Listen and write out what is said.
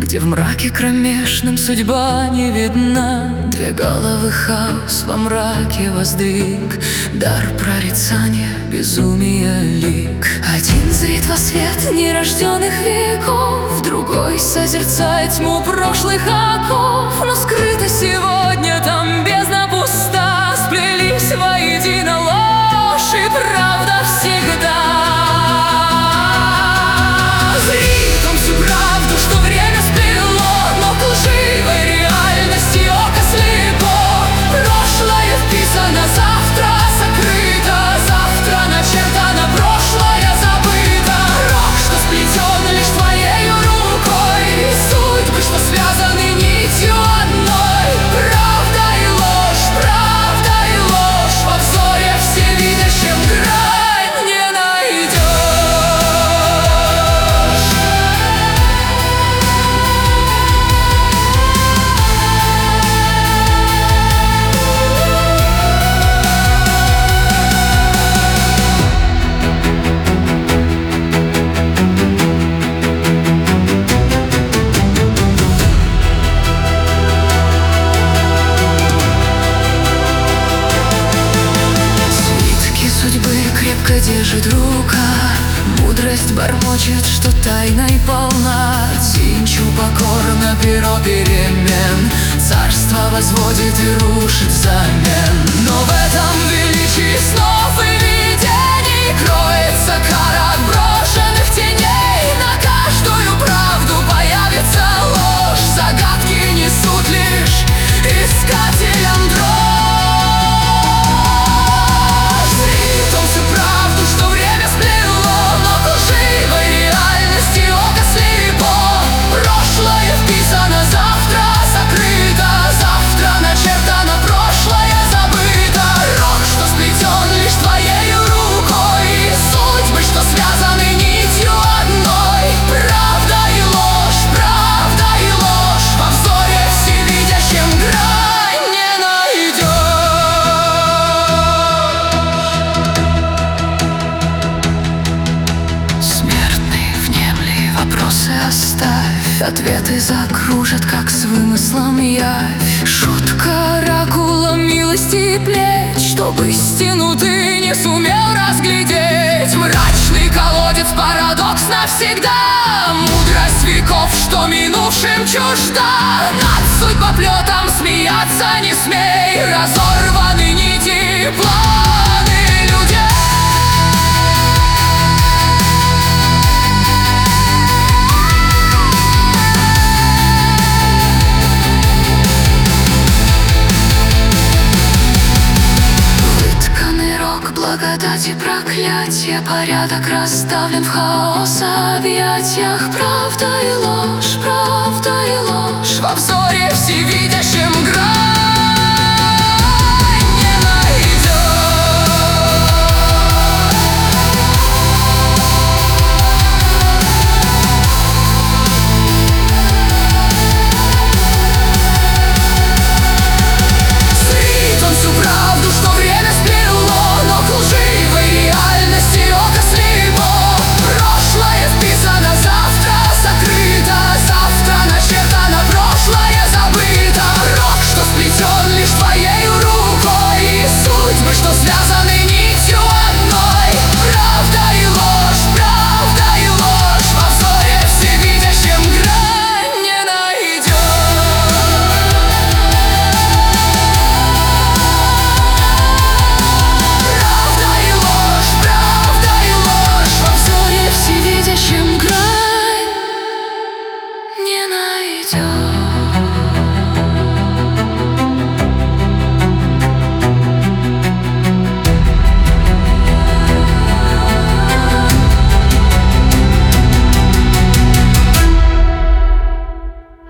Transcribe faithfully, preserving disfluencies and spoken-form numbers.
где в мраке кромешном судьба не видна. Две головы хаос во мраке воздвиг, дар прорицания, безумия лик. Один зрит во свет нерожденных веков, другой созерцает тьму прошлых оков. Но скрыто сегодня там бездна пуста, сплелись воедино ложь и правда всегда. Зрит он всю правду, что время сплело, но к лживой реальности око слепо. Прошлое вписано, завтра сокрыто, завтра начертано, прошлое забыто. Рок, что сплетен лишь твоею рукой, и судьбы, что связаны нитью одной. Правда и ложь, правда и ложь, во взоре всевидящем грань не найдешь. Судьбы крепко держит рука, мудрость бормочет, что тайной полна. Тинчу покорно перо перемен, царство возводит и рушит взамен. Но в этом величии снов и видений кроется кара отброшенных теней. На каждую правду появится ложь, загадки несут лишь искателям дрожь. Вопросы оставь, ответы закружат, как с вымыслом явь. Шутка оракула милости и плеч, чтобы истину ты не сумел разглядеть. Мрачный колодец, парадокс навсегда, мудрость веков, что минувшим чужда. Над судьбоплетом смеяться не смей, разорваны нити, планы людей. Благодати проклятия, порядок расставлен в хаос объятиях. Правда и ложь, правда.